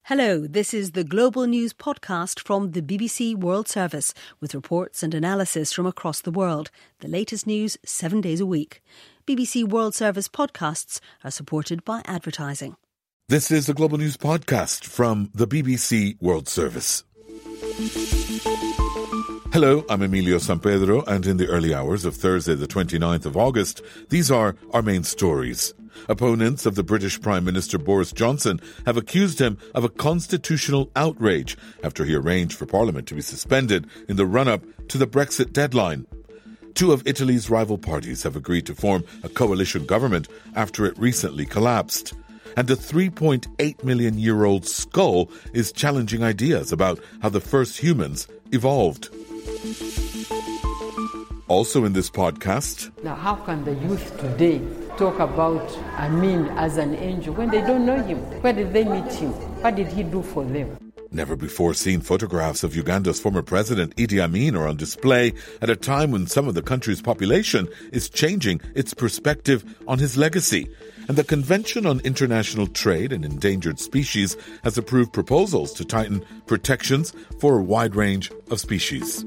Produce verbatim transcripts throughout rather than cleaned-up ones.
Hello, this is the Global News podcast from the B B C World Service with reports and analysis from across the world. The latest news seven days a week. B B C World Service podcasts are supported by advertising. This is the Global News podcast from the B B C World Service. Hello, I'm Emilio Sampedro, and in the early hours of Thursday the twenty-ninth of August, these are our main stories. Opponents of the British Prime Minister Boris Johnson have accused him of a constitutional outrage after he arranged for Parliament to be suspended in the run-up to the Brexit deadline. Two of Italy's rival parties have agreed to form a coalition government after it recently collapsed. And a three point eight million year old skull is challenging ideas about how the first humans evolved. Also in this podcast... Now, how can the youth today talk about Amin as an angel when they don't know him? Where did they meet him? What did he do for them? Never-before-seen photographs of Uganda's former president Idi Amin are on display at a time when some of the country's population is changing its perspective on his legacy. And the Convention on International Trade in Endangered Species has approved proposals to tighten protections for a wide range of species.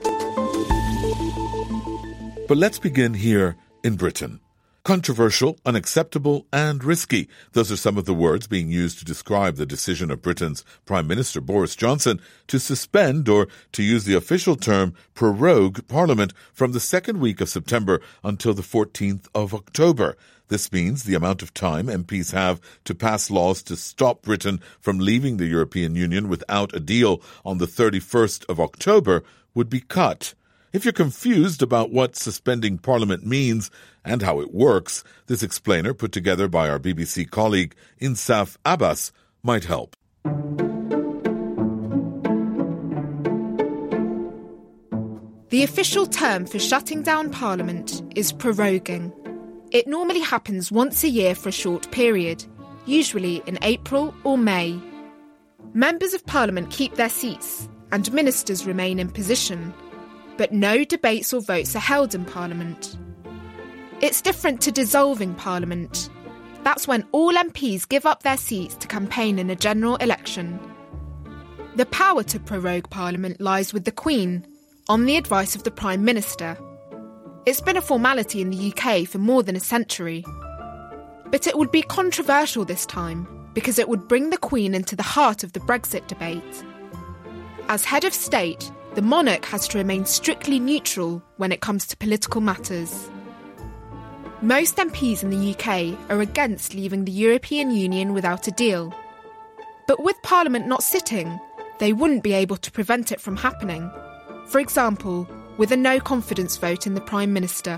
But let's begin here in Britain. Controversial, unacceptable and risky. Those are some of the words being used to describe the decision of Britain's Prime Minister Boris Johnson to suspend, or to use the official term, prorogue Parliament from the second week of September until the fourteenth of October. This means the amount of time M Ps have to pass laws to stop Britain from leaving the European Union without a deal on the thirty-first of October would be cut. If you're confused about what suspending Parliament means and how it works, this explainer put together by our B B C colleague Insaf Abbas might help. The official term for shutting down Parliament is proroguing. It normally happens once a year for a short period, usually in April or May. Members of Parliament keep their seats and ministers remain in position, but no debates or votes are held in Parliament. It's different to dissolving Parliament. That's when all M Ps give up their seats to campaign in a general election. The power to prorogue Parliament lies with the Queen, on the advice of the Prime Minister. It's been a formality in the U K for more than a century. But it would be controversial this time, because it would bring the Queen into the heart of the Brexit debate. As head of state, the monarch has to remain strictly neutral when it comes to political matters. Most M Ps in the U K are against leaving the European Union without a deal. But with Parliament not sitting, they wouldn't be able to prevent it from happening. For example, with a no-confidence vote in the Prime Minister.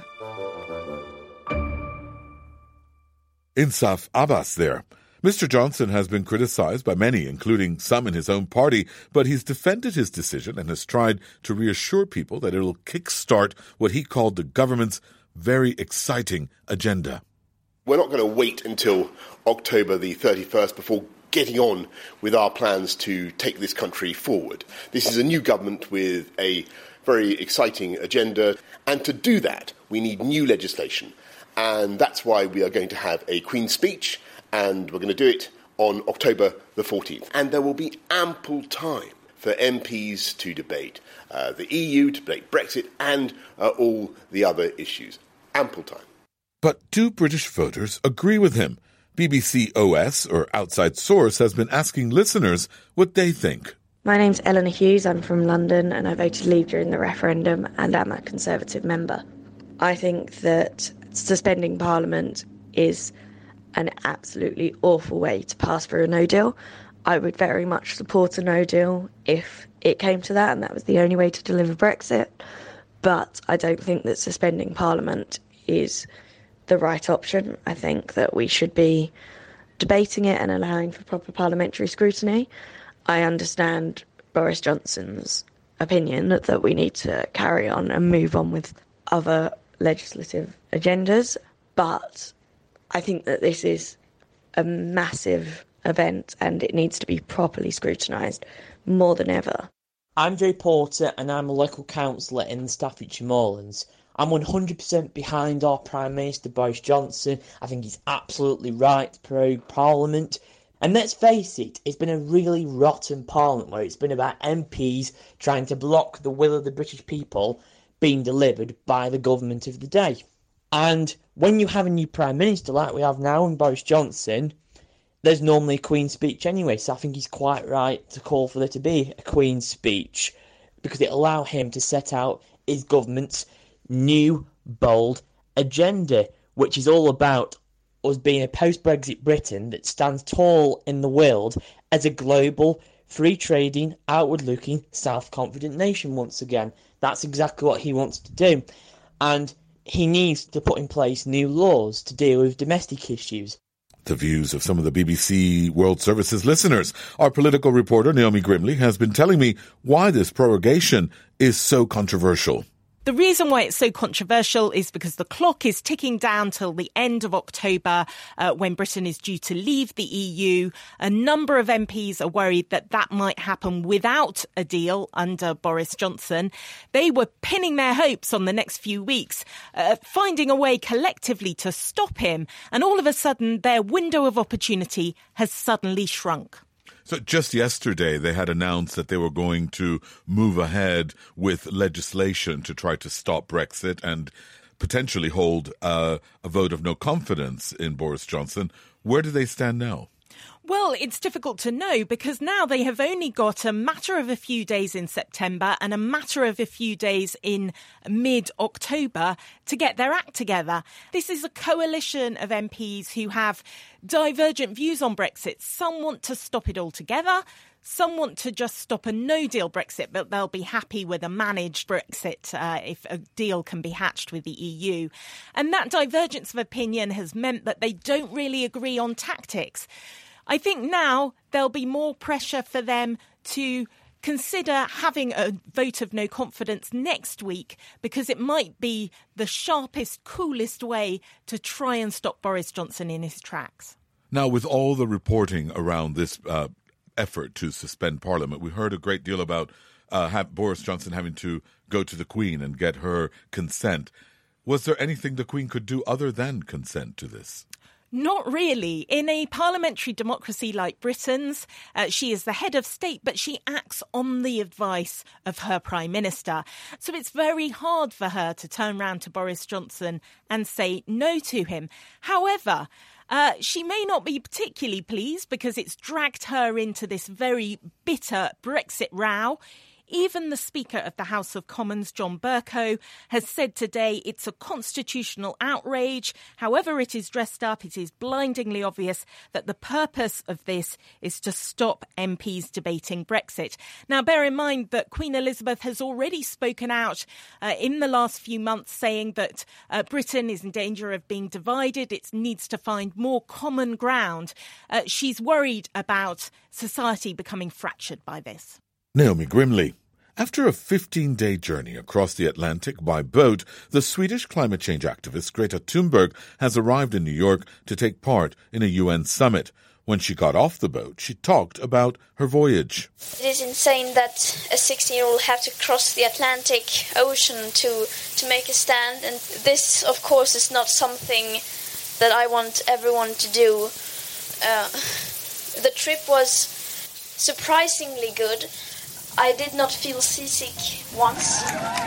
Insaf Abbas there. Mister Johnson has been criticised by many, including some in his own party, but he's defended his decision and has tried to reassure people that it'll kickstart what he called the government's very exciting agenda. We're not going to wait until October the thirty-first before getting on with our plans to take this country forward. This is a new government with a very exciting agenda, and to do that, we need new legislation. And that's why we are going to have a Queen's speech, and we're going to do it on October the fourteenth. And there will be ample time for M Ps to debate uh, the E U, to debate Brexit, and uh, all the other issues. Ample time. But do British voters agree with him? B B C O S, or Outside Source, has been asking listeners what they think. My name's Eleanor Hughes, I'm from London, and I voted Leave during the referendum, and I'm a Conservative member. I think that suspending Parliament is an absolutely awful way to pass through a no deal. I would very much support a no deal if it came to that and that was the only way to deliver Brexit. But I don't think that suspending Parliament is the right option. I think that we should be debating it and allowing for proper parliamentary scrutiny. I understand Boris Johnson's opinion that, that we need to carry on and move on with other legislative agendas, but I think that this is a massive event and it needs to be properly scrutinised more than ever. I'm Jay Porter and I'm a local councillor in the Staffordshire Moorlands. I'm one hundred percent behind our Prime Minister Boris Johnson. I think he's absolutely right to prorogue Parliament And let's face it, it's been a really rotten parliament where it's been about M Ps trying to block the will of the British people being delivered by the government of the day. And when you have a new Prime Minister like we have now in Boris Johnson, there's normally a Queen's speech anyway, so I think he's quite right to call for there to be a Queen's speech because it allow him to set out his government's new, bold agenda, which is all about us being a post-Brexit Britain that stands tall in the world as a global, free-trading, outward-looking, self-confident nation once again. That's exactly what he wants to do. And he needs to put in place new laws to deal with domestic issues. The views of some of the B B C World Service's listeners. Our political reporter, Naomi Grimley, has been telling me why this prorogation is so controversial. The reason why it's so controversial is because the clock is ticking down till the end of October uh, when Britain is due to leave the E U. A number of M Ps are worried that that might happen without a deal under Boris Johnson. They were pinning their hopes on the next few weeks, uh, finding a way collectively to stop him. And all of a sudden, their window of opportunity has suddenly shrunk. So just yesterday, they had announced that they were going to move ahead with legislation to try to stop Brexit and potentially hold uh, a vote of no confidence in Boris Johnson. Where do they stand now? Well, it's difficult to know because now they have only got a matter of a few days in September and a matter of a few days in mid-October to get their act together. This is a coalition of M Ps who have divergent views on Brexit. Some want to stop it altogether. Some want to just stop a no-deal Brexit, but they'll be happy with a managed Brexit uh, if a deal can be hatched with the E U. And that divergence of opinion has meant that they don't really agree on tactics. I think now there'll be more pressure for them to consider having a vote of no confidence next week because it might be the sharpest, coolest way to try and stop Boris Johnson in his tracks. Now, with all the reporting around this uh, effort to suspend Parliament, we heard a great deal about uh, have Boris Johnson having to go to the Queen and get her consent. Was there anything the Queen could do other than consent to this? Not really. In a parliamentary democracy like Britain's, uh, she is the head of state, but she acts on the advice of her Prime Minister. So it's very hard for her to turn round to Boris Johnson and say no to him. However, uh, she may not be particularly pleased because it's dragged her into this very bitter Brexit row. Even the Speaker of the House of Commons, John Bercow, has said today it's a constitutional outrage. However it is dressed up, it is blindingly obvious that the purpose of this is to stop M Ps debating Brexit. Now, bear in mind that Queen Elizabeth has already spoken out uh, in the last few months saying that uh, Britain is in danger of being divided. It needs to find more common ground. Uh, she's worried about society becoming fractured by this. Naomi Grimley. After a fifteen-day journey across the Atlantic by boat, the Swedish climate change activist Greta Thunberg has arrived in New York to take part in a U N summit. When she got off the boat, she talked about her voyage. It is insane that a sixteen-year-old have to cross the Atlantic Ocean to, to make a stand. And this, of course, is not something that I want everyone to do. Uh, the trip was surprisingly good. I did not feel seasick once.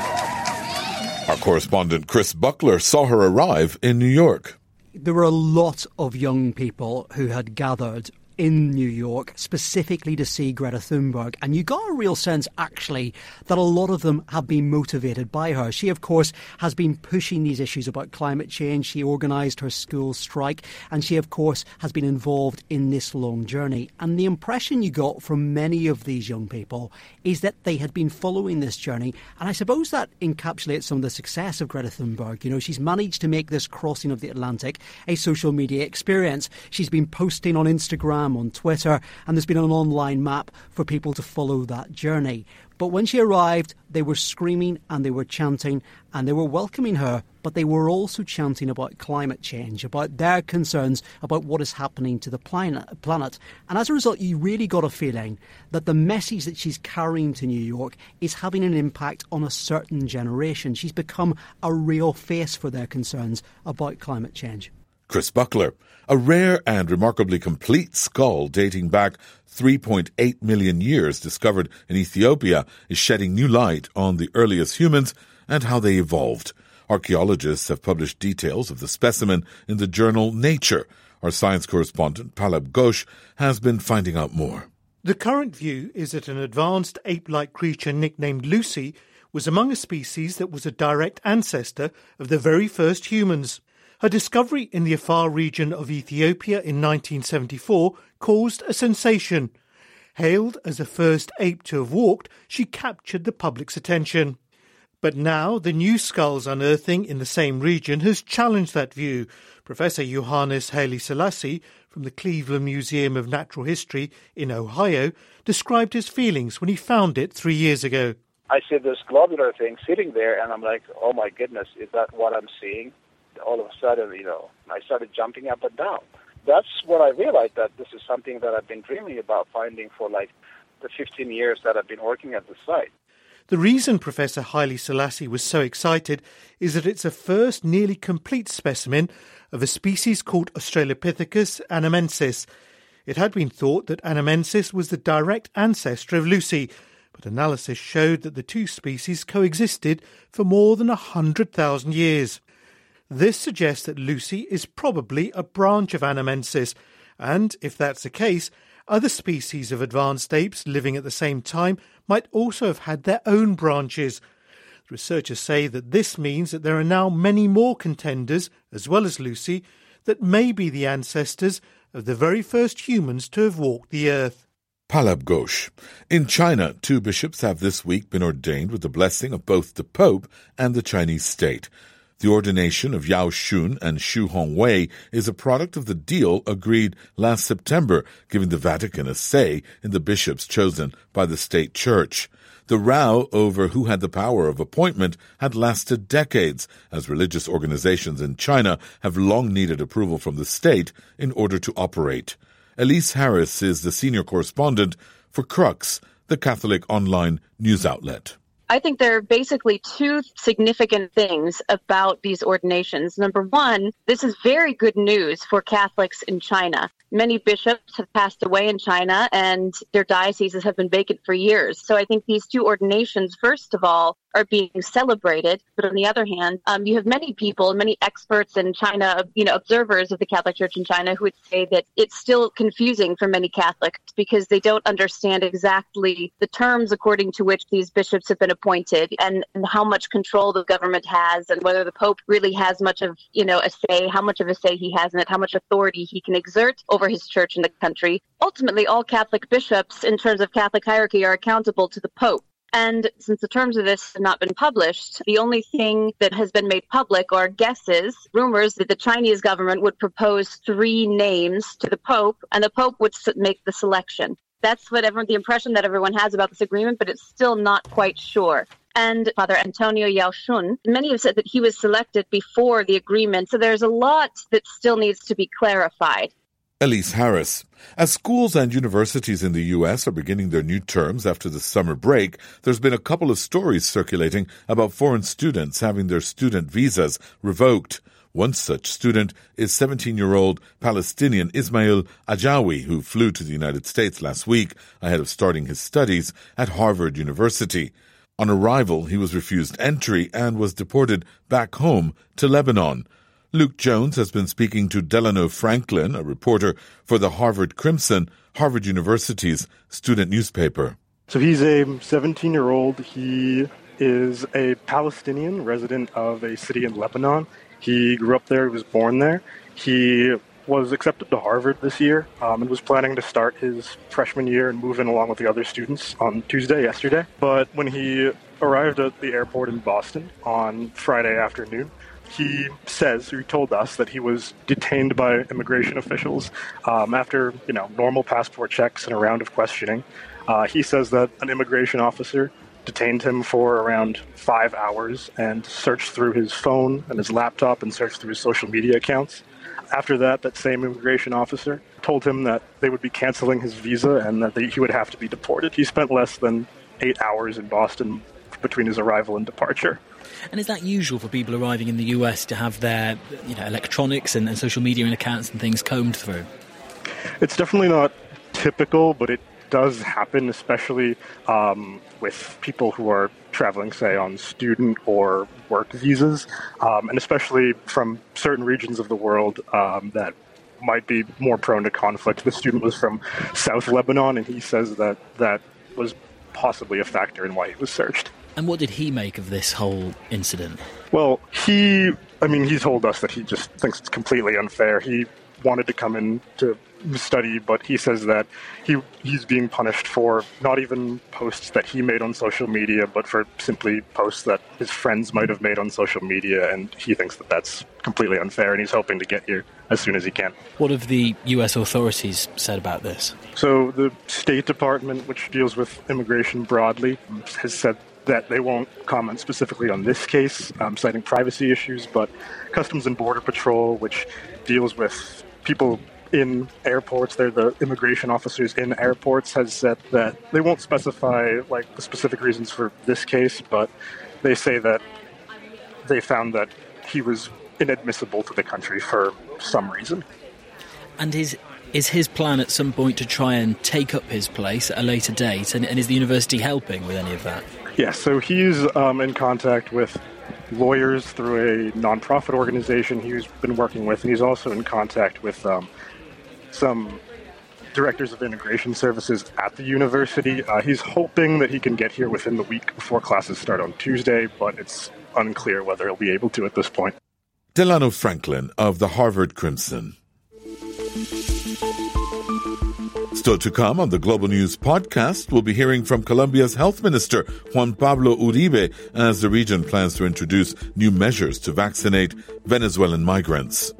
Our correspondent Chris Buckler saw her arrive in New York. There were a lot of young people who had gathered in New York specifically to see Greta Thunberg, and you got a real sense actually that a lot of them have been motivated by her. She of course has been pushing these issues about climate change. She organised her school strike, and she of course has been involved in this long journey. And the impression you got from many of these young people is that they had been following this journey, and I suppose that encapsulates some of the success of Greta Thunberg. You know, she's managed to make this crossing of the Atlantic a social media experience. She's been posting on Instagram, on Twitter, and there's been an online map for people to follow that journey. But when she arrived, they were screaming and they were chanting and they were welcoming her, but they were also chanting about climate change, about their concerns about what is happening to the planet. And as a result, you really got a feeling that the message that she's carrying to New York is having an impact on a certain generation. She's become a real face for their concerns about climate change. Chris Buckler. A rare and remarkably complete skull dating back three point eight million years discovered in Ethiopia is shedding new light on the earliest humans and how they evolved. Archaeologists have published details of the specimen in the journal Nature. Our science correspondent, Pallab Ghosh, has been finding out more. The current view is that an advanced ape-like creature nicknamed Lucy was among a species that was a direct ancestor of the very first humans. Her discovery in the Afar region of Ethiopia in nineteen seventy-four caused a sensation. Hailed as the first ape to have walked, she captured the public's attention. But now the new skulls unearthing in the same region has challenged that view. Professor Johannes Haile Selassie from the Cleveland Museum of Natural History in Ohio described his feelings when he found it three years ago. I see this globular thing sitting there and I'm like, oh my goodness, is that what I'm seeing? All of a sudden, you know, I started jumping up and down. That's when I realized that this is something that I've been dreaming about finding for like the fifteen years that I've been working at the site. The reason Professor Haile Selassie was so excited is that it's a first nearly complete specimen of a species called Australopithecus annamensis. It had been thought that Annamensis was the direct ancestor of Lucy, but analysis showed that the two species coexisted for more than one hundred thousand years. This suggests that Lucy is probably a branch of Annamensis, and if that's the case, other species of advanced apes living at the same time might also have had their own branches. Researchers say that this means that there are now many more contenders, as well as Lucy, that may be the ancestors of the very first humans to have walked the earth. Pallab Ghosh. In China, two bishops have this week been ordained with the blessing of both the Pope and the Chinese state. The ordination of Yao Xun and Xu Hongwei is a product of the deal agreed last September, giving the Vatican a say in the bishops chosen by the state church. The row over who had the power of appointment had lasted decades, as religious organizations in China have long needed approval from the state in order to operate. Elise Harris is the senior correspondent for Crux, the Catholic online news outlet. I think there are basically two significant things about these ordinations. Number one, this is very good news for Catholics in China. Many bishops have passed away in China and their dioceses have been vacant for years. So I think these two ordinations, first of all, are being celebrated. But on the other hand, um, you have many people, many experts in China, you know, observers of the Catholic Church in China who would say that it's still confusing for many Catholics because they don't understand exactly the terms according to which these bishops have been appointed and, and how much control the government has and whether the Pope really has much of, you know, a say, how much of a say he has in it, how much authority he can exert over his church in the country. Ultimately, all Catholic bishops, in terms of Catholic hierarchy, are accountable to the Pope. And since the terms of this have not been published, the only thing that has been made public are guesses, rumors that the Chinese government would propose three names to the Pope, and the Pope would make the selection. That's what everyone, the impression that everyone has about this agreement, but it's still not quite sure. And Father Antonio Yao Xun, many have said that he was selected before the agreement, so there's a lot that still needs to be clarified. Elise Harris. As schools and universities in the U S are beginning their new terms after the summer break, there's been a couple of stories circulating about foreign students having their student visas revoked. One such student is seventeen-year-old Palestinian Ismail Ajawi, who flew to the United States last week ahead of starting his studies at Harvard University. On arrival, he was refused entry and was deported back home to Lebanon. Luke Jones has been speaking to Delano Franklin, a reporter for the Harvard Crimson, Harvard University's student newspaper. So he's a seventeen-year-old. He is a Palestinian resident of a city in Lebanon. He grew up there. He was born there. He was accepted to Harvard this year um, and was planning to start his freshman year and move in along with the other students on Tuesday, yesterday. But when he arrived at the airport in Boston on Friday afternoon, he says, or he told us, that he was detained by immigration officials um, after, you know, normal passport checks and a round of questioning. Uh, he says that an immigration officer detained him for around five hours and searched through his phone and his laptop and searched through his social media accounts. After that, that same immigration officer told him that they would be canceling his visa and that they, he would have to be deported. He spent less than eight hours in Boston between his arrival and departure. And is that usual for people arriving in the U S to have their, you know, electronics and, and social media and accounts and things combed through? It's definitely not typical, but it does happen, especially um, with people who are traveling, say, on student or work visas, um, and especially from certain regions of the world um, that might be more prone to conflict. The student was from South Lebanon, and he says that that was possibly a factor in why he was searched. And what did he make of this whole incident? Well, he, I mean, he told us that he just thinks it's completely unfair. He wanted to come in to study, but he says that he he's being punished for not even posts that he made on social media, but for simply posts that his friends might have made on social media, and he thinks that that's completely unfair, and he's hoping to get here as soon as he can. What have the U S authorities said about this? So the State Department, which deals with immigration broadly, has said that they won't comment specifically on this case, um, citing privacy issues, but Customs and Border Patrol, which deals with people in airports, they're the immigration officers in airports, has said that they won't specify like the specific reasons for this case, but they say that they found that he was inadmissible to the country for some reason. And is is his plan at some point to try and take up his place at a later date, and, and is the university helping with any of that? Yeah, so he's um, in contact with lawyers through a non-profit organization he's been working with, and he's also in contact with um, some directors of integration services at the university. Uh, he's hoping that he can get here within the week before classes start on Tuesday, but it's unclear whether he'll be able to at this point. Delano Franklin of the Harvard Crimson. Still to come on the Global News podcast, we'll be hearing from Colombia's health minister, Juan Pablo Uribe, as the region plans to introduce new measures to vaccinate Venezuelan migrants.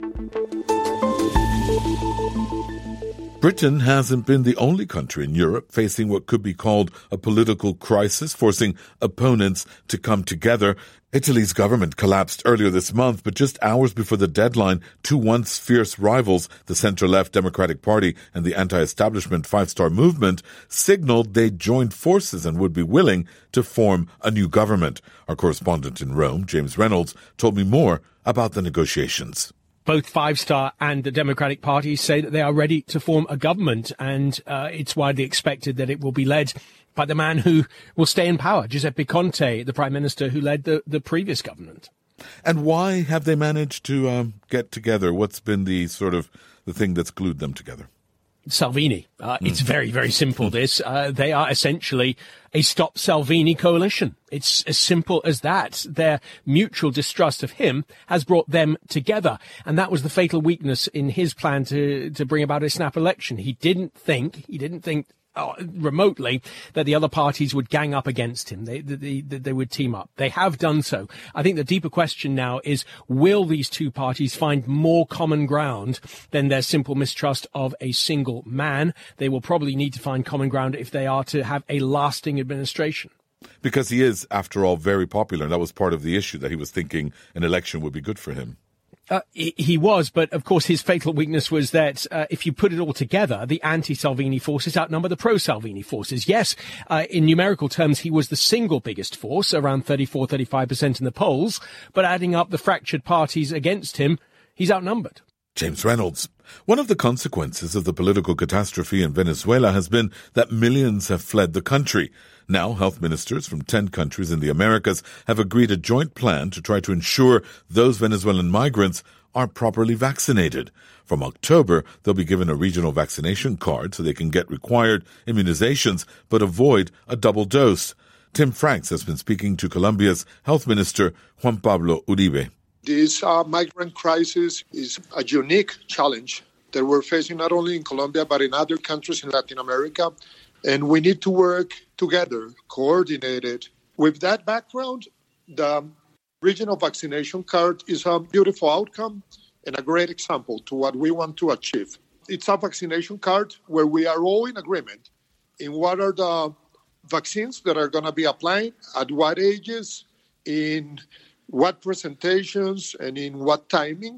Britain hasn't been the only country in Europe facing what could be called a political crisis, forcing opponents to come together. Italy's government collapsed earlier this month, but just hours before the deadline, two once fierce rivals, the centre-left Democratic Party and the anti-establishment Five Star Movement, signaled they'd joined forces and would be willing to form a new government. Our correspondent in Rome, James Reynolds, told me more about the negotiations. Both Five Star and the Democratic Party say that they are ready to form a government, and uh, it's widely expected that it will be led by the man who will stay in power, Giuseppe Conte, the Prime Minister who led the, the previous government. And why have they managed to um, get together? What's been the sort of the thing that's glued them together? Salvini. Uh, mm. It's very, very simple, this. Uh, they are essentially a Stop Salvini coalition. It's as simple as that. Their mutual distrust of him has brought them together. And that was the fatal weakness in his plan to, to bring about a snap election. He didn't think, he didn't think remotely that the other parties would gang up against him. They, they, they, they would team up. They have done so. I think the deeper question now is, will these two parties find more common ground than their simple mistrust of a single man? They will probably need to find common ground if they are to have a lasting administration. Because he is, after all, very popular. And that was part of the issue, that he was thinking an election would be good for him. Uh, he, he was, but of course his fatal weakness was that uh, if you put it all together, the anti-Salvini forces outnumber the pro-Salvini forces. Yes, uh, in numerical terms, he was the single biggest force, around thirty-four, thirty-five percent in the polls, but adding up the fractured parties against him, he's outnumbered. James Reynolds. One of the consequences of the political catastrophe in Venezuela has been that millions have fled the country. Now, health ministers from ten countries in the Americas have agreed a joint plan to try to ensure those Venezuelan migrants are properly vaccinated. From October, they'll be given a regional vaccination card so they can get required immunizations but avoid a double dose. Tim Franks has been speaking to Colombia's health minister, Juan Pablo Uribe. This uh, migrant crisis is a unique challenge that we're facing not only in Colombia but in other countries in Latin America. And we need to work together, coordinated. With that background, the regional vaccination card is a beautiful outcome and a great example to what we want to achieve. It's a vaccination card where we are all in agreement in what are the vaccines that are going to be applied, at what ages, in what presentations, and in what timing.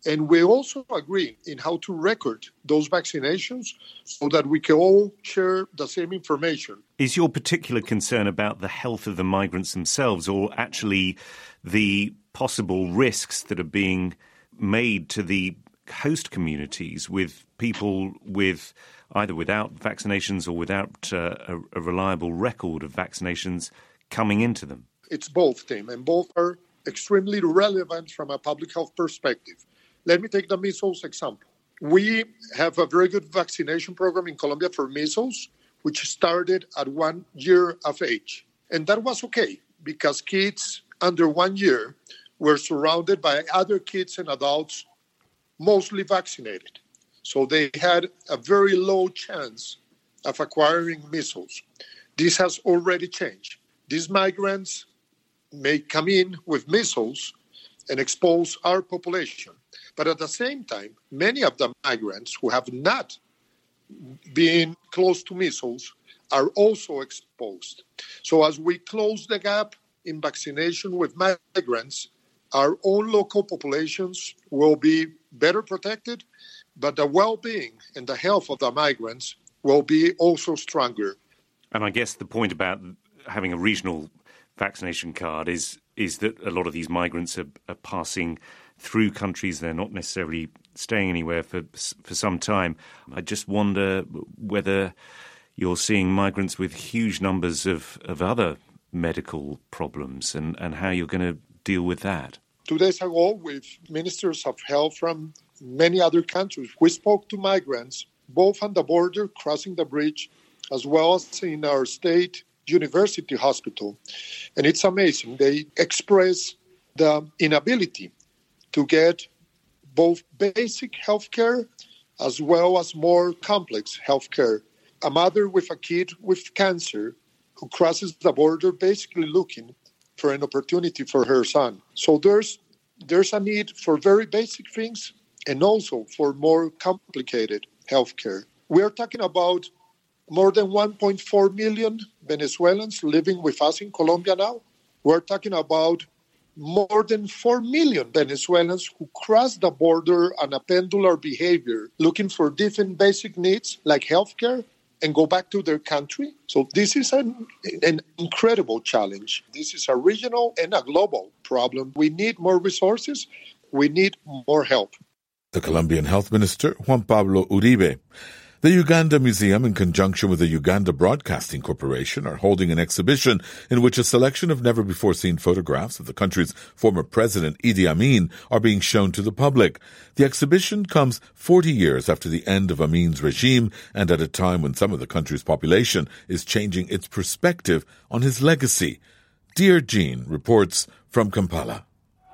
And we also agree in how to record those vaccinations so that we can all share the same information. Is your particular concern about the health of the migrants themselves, or actually the possible risks that are being made to the host communities with people with either without vaccinations or without uh, a, a reliable record of vaccinations coming into them? It's both, Tim, and both are extremely relevant from a public health perspective. Let me take the measles example. We have a very good vaccination program in Colombia for measles, which started at one year of age. And that was okay because kids under one year were surrounded by other kids and adults mostly vaccinated. So they had a very low chance of acquiring measles. This has already changed. These migrants may come in with measles and expose our population. But at the same time, many of the migrants who have not been close to measles are also exposed. So as we close the gap in vaccination with migrants, our own local populations will be better protected, but the well-being and the health of the migrants will be also stronger. And I guess the point about having a regional vaccination card is is that a lot of these migrants are, are passing through countries. They're not necessarily staying anywhere for for some time. I just wonder whether you're seeing migrants with huge numbers of, of other medical problems and, and how you're going to deal with that. Two days ago, with ministers of health from many other countries, we spoke to migrants, both on the border, crossing the bridge, as well as in our state university hospital. And it's amazing. They express the inability to get both basic health care as well as more complex health care. A mother with a kid with cancer who crosses the border basically looking for an opportunity for her son. So there's there's a need for very basic things and also for more complicated health care. We are talking about more than one point four million Venezuelans living with us in Colombia now. We're talking about more than four million Venezuelans who cross the border on a pendular behavior, looking for different basic needs like healthcare and go back to their country. So this is an, an incredible challenge. This is a regional and a global problem. We need more resources. We need more help. The Colombian Health Minister, Juan Pablo Uribe. The Uganda Museum, in conjunction with the Uganda Broadcasting Corporation, are holding an exhibition in which a selection of never-before-seen photographs of the country's former president, Idi Amin, are being shown to the public. The exhibition comes forty years after the end of Amin's regime and at a time when some of the country's population is changing its perspective on his legacy. Dear Jean reports from Kampala.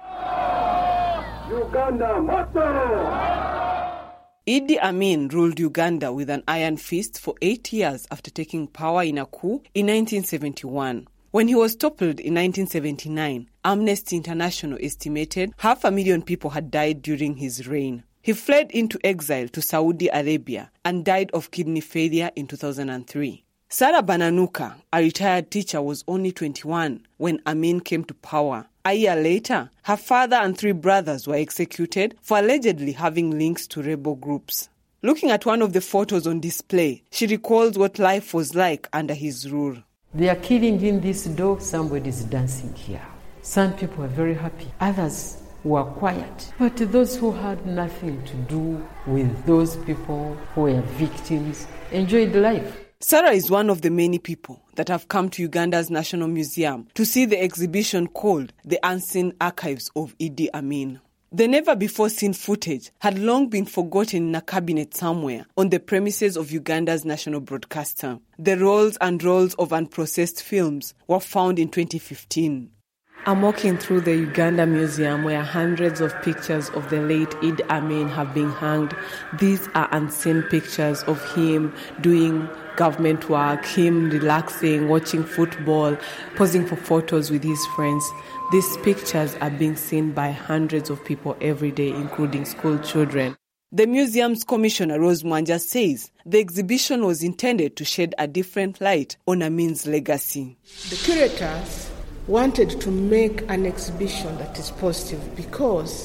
Uganda motto! Idi Amin ruled Uganda with an iron fist for eight years after taking power in a coup in nineteen seventy-one. When he was toppled in nineteen seventy-nine, Amnesty International estimated half a million people had died during his reign. He fled into exile to Saudi Arabia and died of kidney failure in two thousand three. Sarah Bananuka, a retired teacher, was only twenty-one when Amin came to power. A year later, her father and three brothers were executed for allegedly having links to rebel groups. Looking at one of the photos on display, she recalls what life was like under his rule. They are killing in this door, somebody's dancing here. Some people are very happy, others were quiet. But those who had nothing to do with those people who were victims enjoyed life. Sarah is one of the many people that have come to Uganda's National Museum to see the exhibition called The Unseen Archives of Idi Amin. The never-before-seen footage had long been forgotten in a cabinet somewhere on the premises of Uganda's national broadcaster. The rolls and rolls of unprocessed films were found in twenty fifteen. I'm walking through the Uganda Museum where hundreds of pictures of the late Idi Amin have been hanged. These are unseen pictures of him doing government work, him relaxing, watching football, posing for photos with his friends. These pictures are being seen by hundreds of people every day, including school children. The museum's commissioner, Rose Mwanja, says the exhibition was intended to shed a different light on Amin's legacy. The curators wanted to make an exhibition that is positive because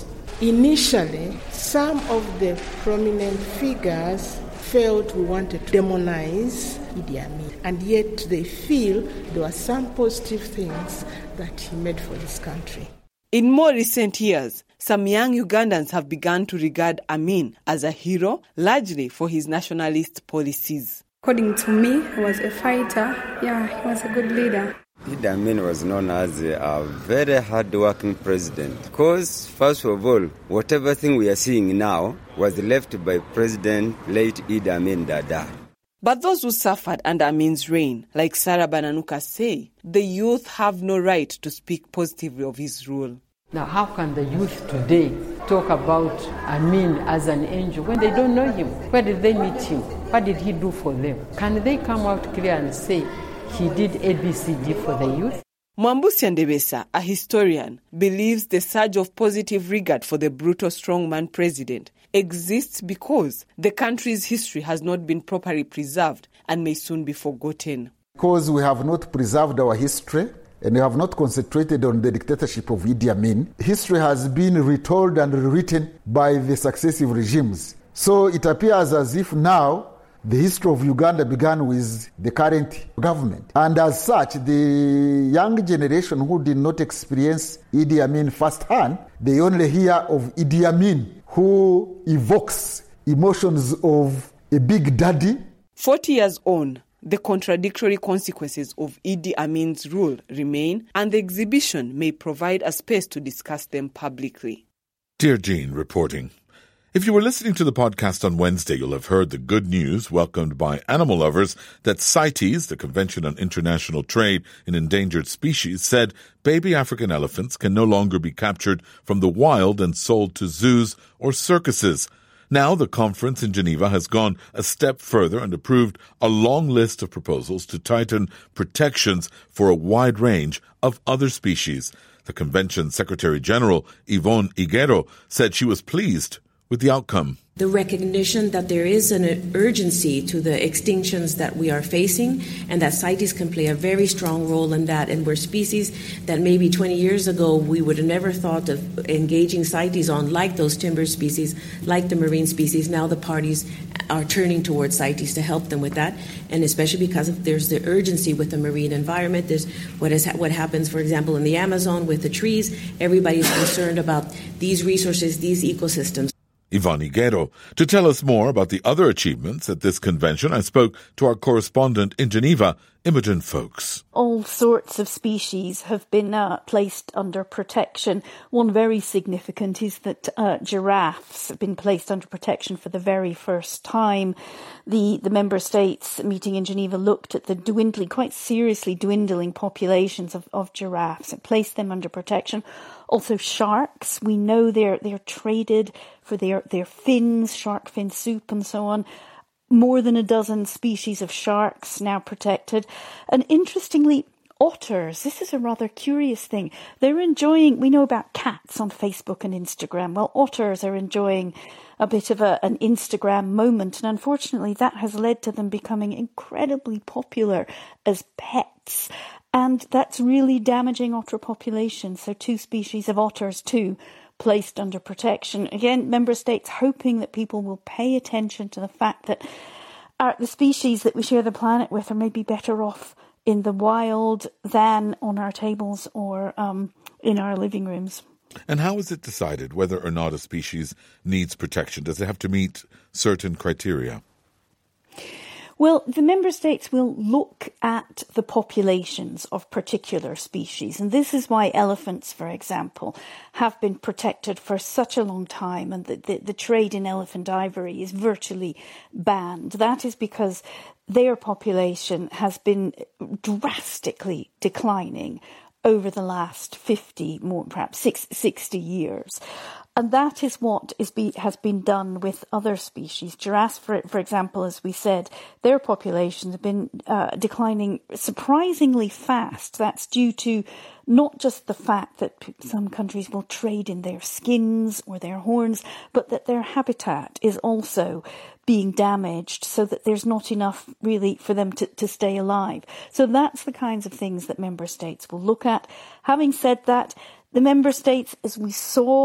Initially, some of the prominent figures felt we wanted to demonize Idi Amin, and yet they feel there were some positive things that he made for this country. In more recent years, some young Ugandans have begun to regard Amin as a hero, largely for his nationalist policies. According to me, he was a fighter. Yeah, he was a good leader. Idi Amin was known as a very hard-working president because, first of all, whatever thing we are seeing now was left by President late Idi Amin Dada. But those who suffered under Amin's reign, like Sarah Bananuka, say the youth have no right to speak positively of his rule. Now, how can the youth today talk about Amin as an angel when they don't know him? Where did they meet him? What did he do for them? Can they come out clear and say he did A B C D for the youth? Mwambusi Ndebesa, a historian, believes the surge of positive regard for the brutal strongman president exists because the country's history has not been properly preserved and may soon be forgotten. Because we have not preserved our history and we have not concentrated on the dictatorship of Idi Amin, history has been retold and rewritten by the successive regimes. So it appears as if now the history of Uganda began with the current government. And as such, the young generation who did not experience Idi Amin firsthand, they only hear of Idi Amin, who evokes emotions of a big daddy. Forty years on, the contradictory consequences of Idi Amin's rule remain, and the exhibition may provide a space to discuss them publicly. Dear Jean reporting. If you were listening to the podcast on Wednesday, you'll have heard the good news welcomed by animal lovers that CITES, the Convention on International Trade in Endangered Species, said baby African elephants can no longer be captured from the wild and sold to zoos or circuses. Now the conference in Geneva has gone a step further and approved a long list of proposals to tighten protections for a wide range of other species. The convention's Secretary-General, Yvonne Higuero, said she was pleased with the outcome. The recognition that there is an urgency to the extinctions that we are facing and that CITES can play a very strong role in that. And we're species that maybe twenty years ago we would have never thought of engaging CITES on, like those timber species, like the marine species. Now the parties are turning towards CITES to help them with that. And especially because of, there's the urgency with the marine environment. There's what, is, what happens, for example, in the Amazon with the trees. Everybody's concerned about these resources, these ecosystems. Yvonne Higuero. To tell us more about the other achievements at this convention, I spoke to our correspondent in Geneva, Imogen Folks. All sorts of species have been uh, placed under protection. One very significant is that uh, giraffes have been placed under protection for the very first time. The, the member states meeting in Geneva looked at the dwindling, quite seriously dwindling populations of, of giraffes and placed them under protection. Also sharks, we know they're they're traded for their, their fins, shark fin soup and so on. More than a dozen species of sharks now protected. And interestingly, otters, this is a rather curious thing. They're enjoying, we know about cats on Facebook and Instagram. Well, otters are enjoying a bit of a, an Instagram moment. And unfortunately, that has led to them becoming incredibly popular as pets. And that's really damaging otter populations. So two species of otters, too, placed under protection. Again, member states hoping that people will pay attention to the fact that uh, the species that we share the planet with are maybe better off in the wild than on our tables or um, in our living rooms. And how is it decided whether or not a species needs protection? Does it have to meet certain criteria? Well, the member states will look at the populations of particular species. And this is why elephants, for example, have been protected for such a long time and the, the, the trade in elephant ivory is virtually banned. That is because their population has been drastically declining over the last fifty, more perhaps sixty years. And that is what is be, has been done with other species. Giraffes, for, for example, as we said, their populations have been uh, declining surprisingly fast. That's due to not just the fact that some countries will trade in their skins or their horns, but that their habitat is also being damaged so that there's not enough really for them to, to stay alive. So that's the kinds of things that member states will look at. Having said that, the member states, as we saw,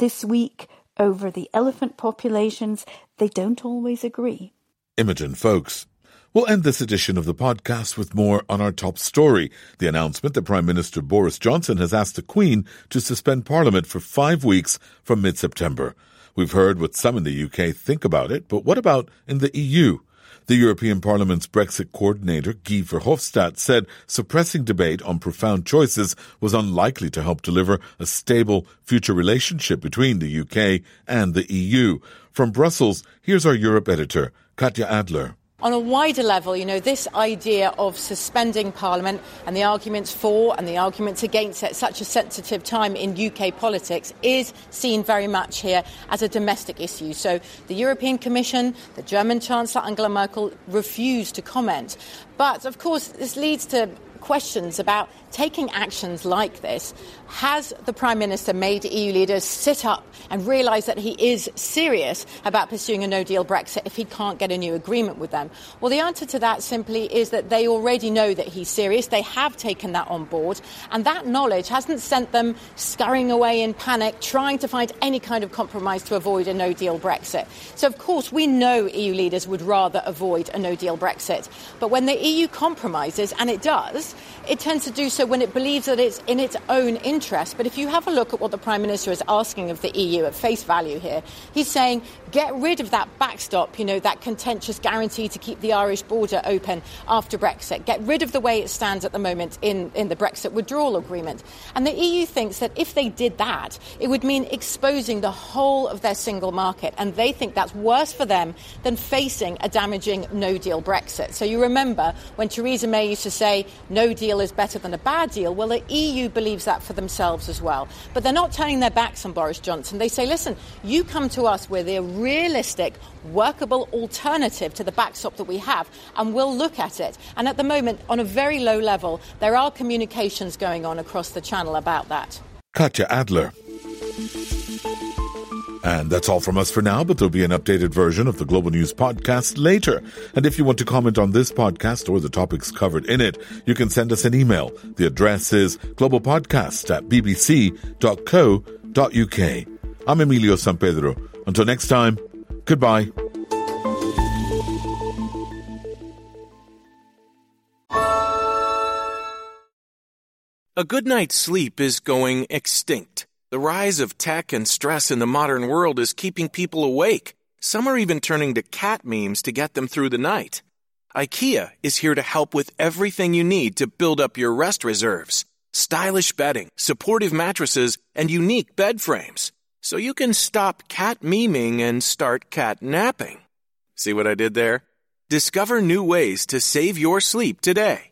this week over the elephant populations. They don't always agree. Imogen Folks. We'll end this edition of the podcast with more on our top story, the announcement that Prime Minister Boris Johnson has asked the Queen to suspend Parliament for five weeks from mid-September. We've heard what some in the U K think about it, but what about in the E U? The European Parliament's Brexit coordinator, Guy Verhofstadt, said suppressing debate on profound choices was unlikely to help deliver a stable future relationship between the U K and the E U. From Brussels, here's our Europe editor, Katja Adler. On a wider level, you know, this idea of suspending Parliament and the arguments for and the arguments against at such a sensitive time in U K politics is seen very much here as a domestic issue. So the European Commission, the German Chancellor Angela Merkel refused to comment. But, of course, this leads to questions about taking actions like this. Has the Prime Minister made E U leaders sit up and realise that he is serious about pursuing a no-deal Brexit if he can't get a new agreement with them? Well, the answer to that simply is that they already know that he's serious. They have taken that on board, and that knowledge hasn't sent them scurrying away in panic, trying to find any kind of compromise to avoid a no-deal Brexit. So, of course, we know E U leaders would rather avoid a no-deal Brexit. But when the E U compromises, and it does, it tends to do so when it believes that it's in its own interest. But if you have a look at what the Prime Minister is asking of the E U at face value here, he's saying get rid of that backstop, you know, that contentious guarantee to keep the Irish border open after Brexit. Get rid of the way it stands at the moment in, in the Brexit withdrawal agreement. And the E U thinks that if they did that, it would mean exposing the whole of their single market. And they think that's worse for them than facing a damaging no-deal Brexit. So you remember when Theresa May used to say no deal is better than a bad deal. Well, the E U believes that for themselves as well. But they're not turning their backs on Boris Johnson. They say, listen, you come to us with a realistic, workable alternative to the backstop that we have, and we'll look at it. And at the moment, on a very low level, there are communications going on across the channel about that. Katja Adler. And that's all from us for now, but there'll be an updated version of the Global News podcast later. And if you want to comment on this podcast or the topics covered in it, you can send us an email. The address is globalpodcast at b b c dot co dot u k. I'm Emilio Sampedro. Until next time, goodbye. A good night's sleep is going extinct. The rise of tech and stress in the modern world is keeping people awake. Some are even turning to cat memes to get them through the night. IKEA is here to help with everything you need to build up your rest reserves. Stylish bedding, supportive mattresses, and unique bed frames. So you can stop cat memeing and start cat napping. See what I did there? Discover new ways to save your sleep today.